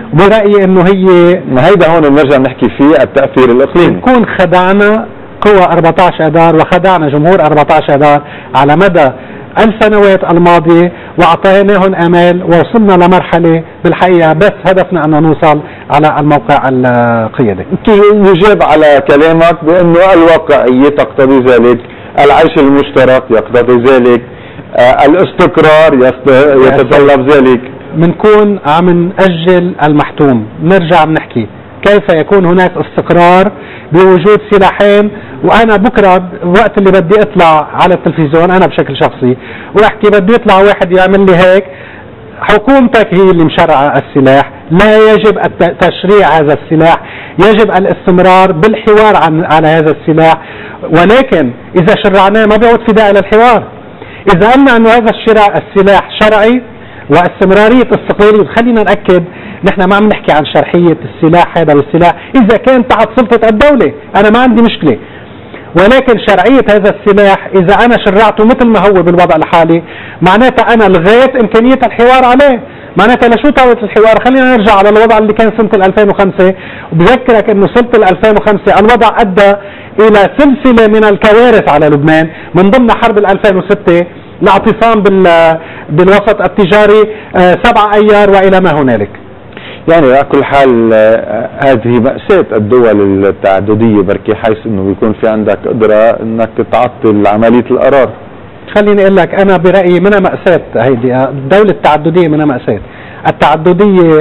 وبرأيي انه هي ما هيدا هون بنرجع نحكي فيه التأثير الإقليمي. نكون خدعنا قوى 14 اذار وخدعنا جمهور 14 اذار على مدى السنوات الماضية واعطيناهم امال، ووصلنا لمرحلة بالحقيقة بس هدفنا ان نوصل على الموقع القيادي. يجاب على كلامك بانه الواقعية تقتضي ذلك، العيش المشترك يقتضي ذلك، الاستقرار يتطلب ذلك. منكون عم نأجل المحتوم، نرجع بنحكي كيف يكون هناك استقرار بوجود سلاحين. وانا بكره وقت اللي بدي اطلع على التلفزيون انا بشكل شخصي واحكي بدي يطلع واحد يعمل لي هيك، حكومتك هي اللي مشرعه السلاح، لا يجب تشريع هذا السلاح، يجب الاستمرار بالحوار على هذا السلاح. ولكن اذا شرعناه ما بيعود في داعي للحوار. اذا قلنا انه هذا السلاح شرعي واستمرارية استقلالية، خلينا نأكد نحن ما عم نحكي عن شرعية السلاح هذا والسلاح إذا كان تحت سلطة الدولة، أنا ما عندي مشكلة. ولكن شرعية هذا السلاح إذا أنا شرعته مثل ما هو بالوضع الحالي معناتها أنا لغيت إمكانية الحوار عليه، معناتها لشو طاولة الحوار؟ خلينا نرجع على الوضع اللي كان سنة 2005. وبذكرك إنه سنة 2005 الوضع أدى إلى سلسلة من الكوارث على لبنان، من ضمن حرب 2006 الاعتصام بالوسط التجاري 7 أيار وإلى ما هنالك. يعني على كل حال هذه مأساة الدول التعددية، بركي حيث انه بيكون في عندك قدرة انك تعطل عملية القرار. خليني اقول لك انا برأيي منها مأساة، هيدي الدولة التعددية منها مأساة. التعددية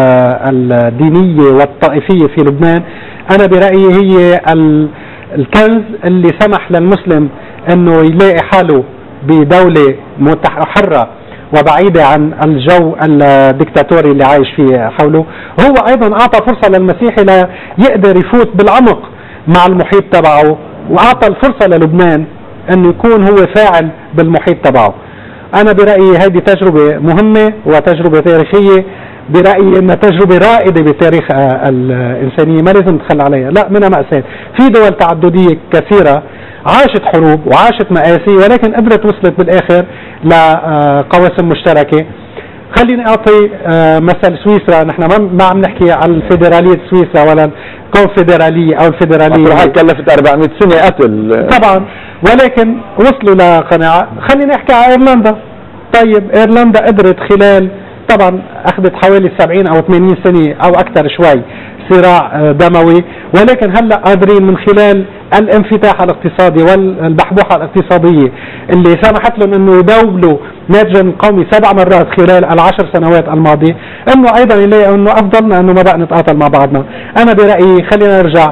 الدينية والطائفية في لبنان انا برأيي هي الكنز اللي سمح للمسلم انه يلاقي حاله بدولة حرة وبعيدة عن الجو الدكتاتوري اللي عايش فيه حوله. هو ايضا اعطى فرصة للمسيحي لا يقدر يفوت بالعمق مع المحيط تبعه، واعطى الفرصة للبنان انه يكون هو فاعل بالمحيط تبعه. انا برأيي هذه تجربة مهمة وتجربة تاريخية، برأيي انها تجربة رائدة بتاريخ الانسانية ما لازم نتخلى عليها، لا منها مأساة. في دول تعددية كثيرة عاشت حروب وعاشت مآسي ولكن قدرت وصلت بالاخر لقواسم مشتركة. خليني اعطي مثل سويسرا، نحن ما عم نحكي عن الفيدرالية سويسرا ولا الكونفدرالية او الفيدرالية، كلفت 400 سنة قتل طبعا، ولكن وصلوا لقناعة. خليني احكي عن ايرلندا. طيب ايرلندا قدرت خلال، طبعا اخذت حوالي 70 او 80 سنة او اكثر شوي صراع دموي، ولكن هلا قادرين من خلال الانفتاح الاقتصادي والبحبوحة الاقتصادية اللي سمحت لهم انه يدولوا ناتجا قومي 7 مرات خلال ال10 سنوات الماضية، انه ايضا يلاقوا انه افضلنا انه ما بقى نتقاتل مع بعضنا. انا برأيي خلينا نرجع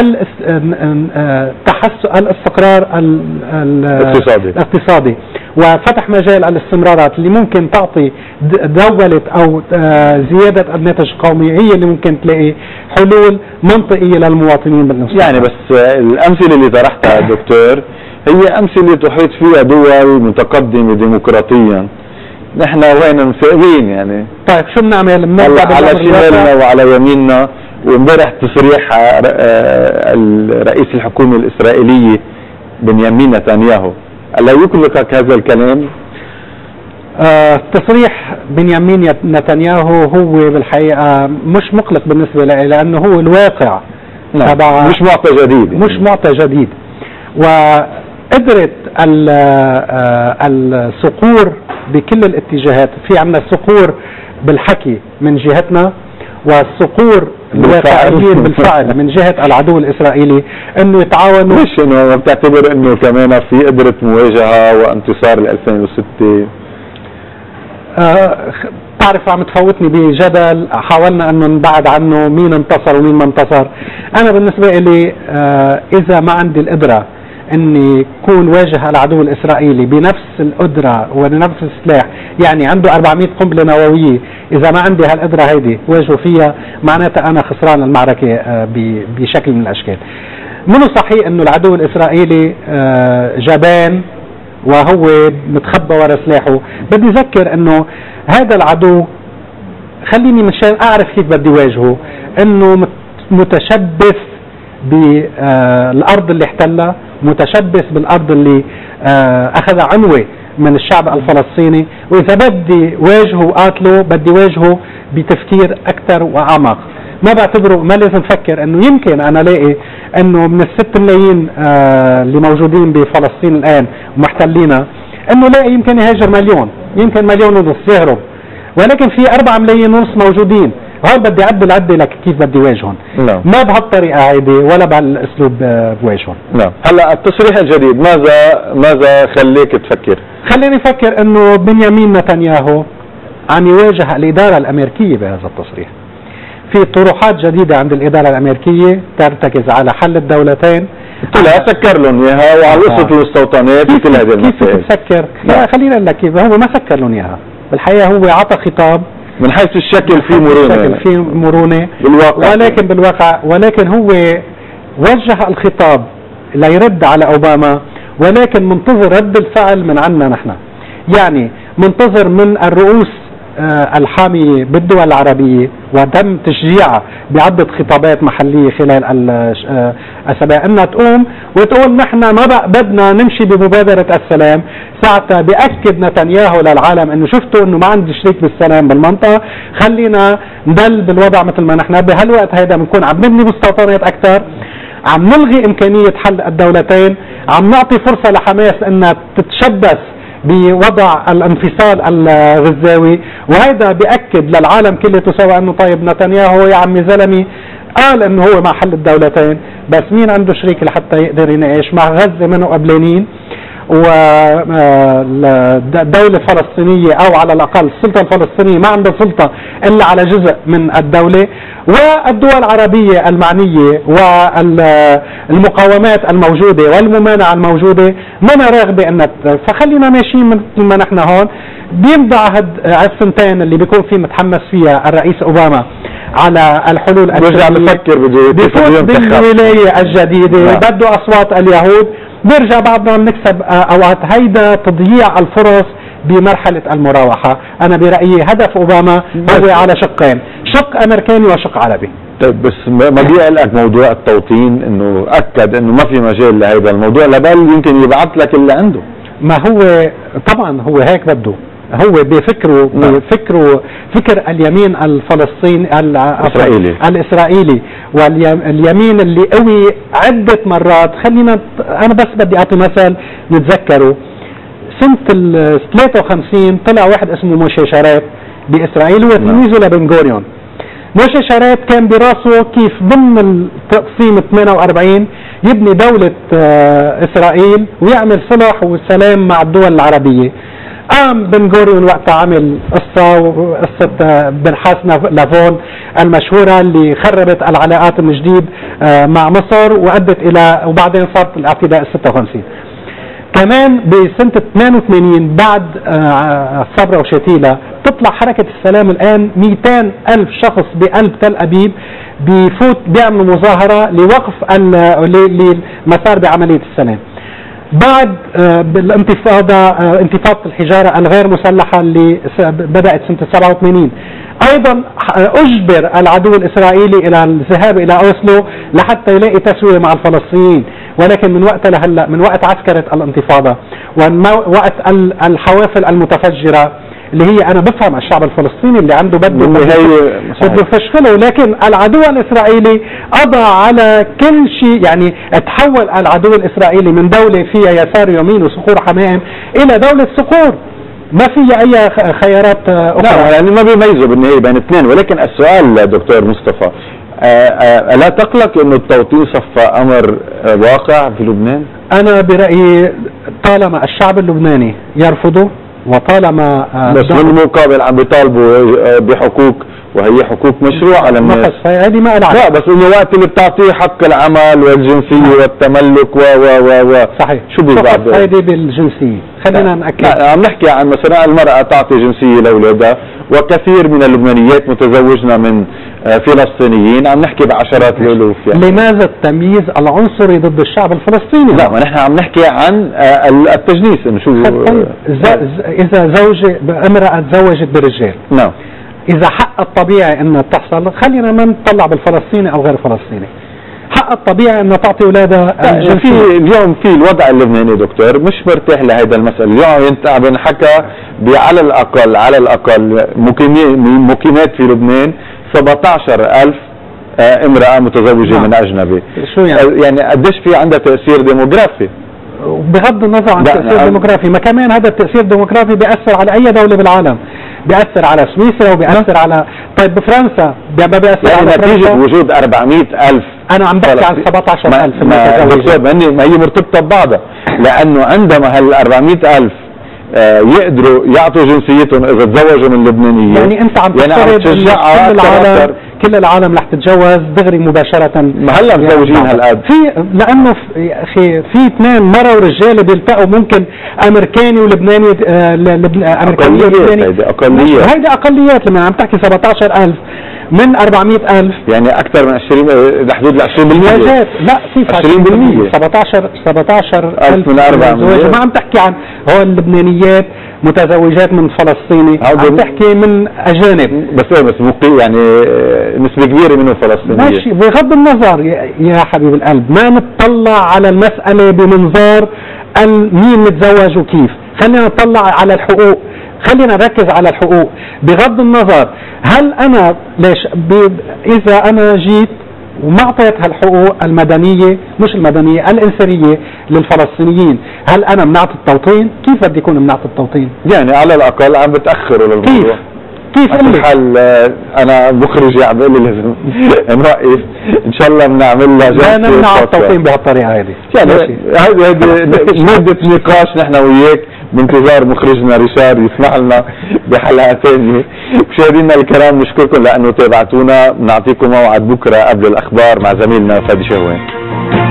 الاستقرار الاقتصادي وفتح مجال الاستمرارات اللي ممكن تعطي دولة او زيادة الناتج القومي هي اللي ممكن تلاقي حلول منطقية للمواطنين بالمستقبل. يعني بس الامثلة اللي طرحتها دكتور هي امثلة تحيط فيها دول متقدمة ديمقراطيا، نحن وين مفقرين يعني. طيب شو بنعمل؟ على شمالنا وعلى يميننا. وامبارح تصريح رئيس الحكومة الإسرائيلية بنيامين نتنياهو، ألا يقلقك هذا الكلام؟ تصريح بنيامين نتنياهو هو بالحقيقة مش مقلق بالنسبة لي، لأنه هو الواقع. مش معطى جديد، مش معطى جديد. وقدرت الصقور بكل الاتجاهات، في عندنا الصقور بالحكي من جهتنا والصقور الواقعيين بالفعل من جهة العدو الإسرائيلي انه يتعاونوا. مش انه بتعتبر انه كمان في قدرة مواجهة وانتصار 2006؟ تعرف عم تفوتني بجدل حاولنا انه نبعد عنه مين انتصر ومين ما انتصر. انا بالنسبة لي اذا ما عندي القدرة اني يكون واجه العدو الاسرائيلي بنفس القدرة ونفس السلاح، يعني عنده 400 قنبلة نووية، اذا ما عندي هالقدرة هيدي واجهه فيها معناتها انا خسران المعركة بشكل من الاشكال. منه صحيح انه العدو الاسرائيلي جبان وهو متخبى ورا سلاحه. بدي اذكر انه هذا العدو، خليني مشان اعرف كيف بدي واجهه، انه متشبث بالارض اللي احتلها، متشبث بالارض اللي اخذ عنوة من الشعب الفلسطيني، وإذا بدي واجهه وقاتله بدي واجهه بتفكير أكثر وأعمق. ما بعتبره، ما لازم أفكر إنه يمكن أنا ألاقي إنه من ال6 ملايين اللي موجودين بفلسطين الآن ومحتلينها، إنه لاقي يمكن يهاجر مليون، يمكن 1.5 مليون يهرب، ولكن في 4.5 ملايين موجودين. هون بدي أعدل عدي لك كيف بدي واجههم. نعم. ما بهالطريقة هيدي ولا بهالأسلوب بواجههم. نعم. هلا التصريح الجديد ماذا خليك تفكر؟ خليني أفكر إنه بنيامين نتنياهو عم يواجه الإدارة الأمريكية بهذا التصريح. في طروحات جديدة عند الإدارة الأمريكية ترتكز على حل الدولتين. لا سكر لهم اياها وعلى قصة المستوطنات وكل هذه المسائل. كيف تسكر؟ خلينا نقول لك كيف هو ما سكر لهم اياها، بالحقيقة هو عطى خطاب من حيث الشكل في مرونة، في مرونة بالواقع، ولكن هو وجه الخطاب ليرد على أوباما، ولكن منتظر رد الفعل من عنا نحن. يعني منتظر من الرؤوس الحامية بالدول العربية وتم تشجيعها بعدة خطابات محلية خلال الأسابيع أنها تقوم وتقول نحن ما بدنا نمشي بمبادرة السلام. ساعتها بأكد نتنياهو للعالم أنه شفتوا أنه ما عندي شريك بالسلام بالمنطقة، خلينا نضل بالوضع مثل ما نحن. بهالوقت هيدا بنكون عم نبني مستوطنات أكثر، عم نلغي إمكانية حل الدولتين، عم نعطي فرصة لحماس أنها تتشبث بوضع الانفصال الغزاوي. وهذا بيأكد للعالم كله سواء انه طيب نتنياهو يا عمي زلمي قال انه هو مع حل الدولتين، بس مين عنده شريك لحتى يقدر يناقش مع غزة منه قبلانين ودولة فلسطينية او على الاقل السلطة الفلسطينية ما عندها سلطة الا على جزء من الدولة، والدول العربية المعنية والمقاومات الموجودة والممانعة الموجودة ما راغبة ان فخلينا ماشيين مثل ما نحن هون. بيمضي عهد السنتين اللي بيكون فيه متحمس فيها الرئيس اوباما على الحلول بفوت بالولاية الجديدة، بده اصوات اليهود، بيرجع بعضنا بنكسب اوقات. هيدا تضييع الفرص بمرحلة المراوحة. انا برأيي هدف اوباما هو على شقين، شق امريكاني وشق عربي. طيب بس ما بيقلقك موضوع التوطين انه اكد انه ما في مجال لهذا الموضوع لبال يمكن يبعث لك اللي عنده؟ ما هو طبعا هو هيك بده، هو بفكره فكر اليمين الفلسطيني الإسرائيلي واليمين اللي قوي عدة مرات. أنا بس بدي أعطي مثل نتذكره. سنة 53 طلع واحد اسمه موشي شارات بإسرائيل، هو تلميذه لبن غوريون. موشي شارات كان براسه كيف ضمن التقسيم 48 يبني دولة إسرائيل ويعمل صلح وسلام مع الدول العربية. قام بن غوريون وقتها عمل قصة بن حسن لافون المشهورة اللي خربت العلاقات من جديد مع مصر وأدت إلى وبعدين صارت الاعتداء 56. كمان بسنة 82 بعد صبرا وشتيلة تطلع حركة السلام الآن 200,000 شخص بقلب تل أبيب بيفوت بيعملوا مظاهرة لوقف المسار بعملية السلام. بعد بالانتفاضة انتفاضة الحجارة الغير مسلحة اللي بدأت سنة 87 أيضا أجبر العدو الإسرائيلي إلى الذهاب إلى أوسلو لحتى يلاقي تسوية مع الفلسطينيين، ولكن من وقت لهلا من وقت عسكرة الانتفاضة ووقت الحوافل المتفجرة اللي هي أنا بفهم الشعب الفلسطيني اللي عنده بده يفشخله، لكن العدو الإسرائيلي قضى على كل شيء. يعني تحول العدو الإسرائيلي من دولة فيها يسار يمين وصخور حمائم إلى دولة صخور ما فيها أي خيارات أخرى. لا يعني ما بيميزوا بالنهاية بين اثنين. ولكن السؤال دكتور مصطفى، ألا تقلق إنه التوطين صفى أمر واقع في لبنان؟ أنا برأيي طالما الشعب اللبناني يرفضه وطالما بس بالمقابل عم بيطالبوا بحقوق وهي حقوق مشروعة على الناس. هذه ما ألعب. لا بس انه وقت اللي بتعطيه حق العمل والجنسية والتملك صحيح. شو بيبعد؟ هذه بالجنسية خلينا نأكد. لا عم نحكي عن مثلا المرأة تعطي جنسية لأولادها، وكثير من اللبنانيات متزوجنا من فلسطينيين، عم نحكي بعشرات الألوف. يعني لماذا التمييز العنصري ضد الشعب الفلسطيني؟ لا ما نحن عم نحكي عن التجنيس. انه شو إذا امرأة تزوجت برجال، نعم، إذا حق الطبيعي أنها تحصل، خلينا ما نطلع بالفلسطيني أو غير فلسطيني. حق الطبيعي انه تعطي اولادها في اليوم في الوضع اللبناني دكتور مش مرتاح لهيدا المسألة. اليوم بنحكى على الاقل مقيمات في لبنان 17,000 امرأة متزوجة من اجنبي. شو يعني قديش في عندها تأثير ديموغرافي؟ بغض النظر عن التأثير الديموغرافي، ما كمان هذا التأثير الديموغرافي بيأثر على أي دولة بالعالم، بيأثر على سويسرا وبيأثر على طيب بفرنسا بيأثر يعني على نتيجة وجود 400,000. أنا عم بحكي عن 17,000 ما هي مرتبطة ببعضها، لأنه عندما هال 400,000 يقدروا يعطوا جنسيتهم إذا تزوجوا من لبنانيين. يعني أنت عم تفترض كل العالم رح تتجوز دغري مباشرة. ما هلا متزوجين هالقد لأنه في اثنين مرة ورجالة بيلتقوا، ممكن أمريكاني ولبناني، أمريكانية ولبناني، هيدي أقليات. لما عم تحكي 17,000 من 400,000 يعني أكثر من 20 لحدود ال 20%. لا في 20%. 17,000 من 400. ما عم تحكي عن هون اللبنانيات متزوجات من فلسطيني، عم تحكي من أجانب. بس يعني نسبة كبيرة منهم فلسطينية. ماشي، بغض النظر يا حبيب القلب، ما نتطلع على المسألة بمنظار مين متزوج وكيف. خلينا نطلع على الحقوق، خلينا نركز على الحقوق بغض النظر. هل أنا إذا أنا جيت وما أعطيت هالحقوق المدنية، مش المدنية، الإنسانية للفلسطينيين، هل أنا منعت التوطين؟ كيف بدي يكون منعت التوطين؟ يعني على الأقل عم بتأخروا للموضوع. كيف الحل؟ أنا مخرج عبالي لازم نوقف إن شاء الله بنعمل لها لا نمنع التوطين بهالطريقة هذه. يعني هذه مادة نقاش نحن وياك بانتظار مخرجنا ريشار يسمح لنا بحلقة ثانية. مشاهدينا الكرام نشكركم لأنه تابعتونا، بنعطيكم موعد بكرة قبل الأخبار مع زميلنا فادي شهوان.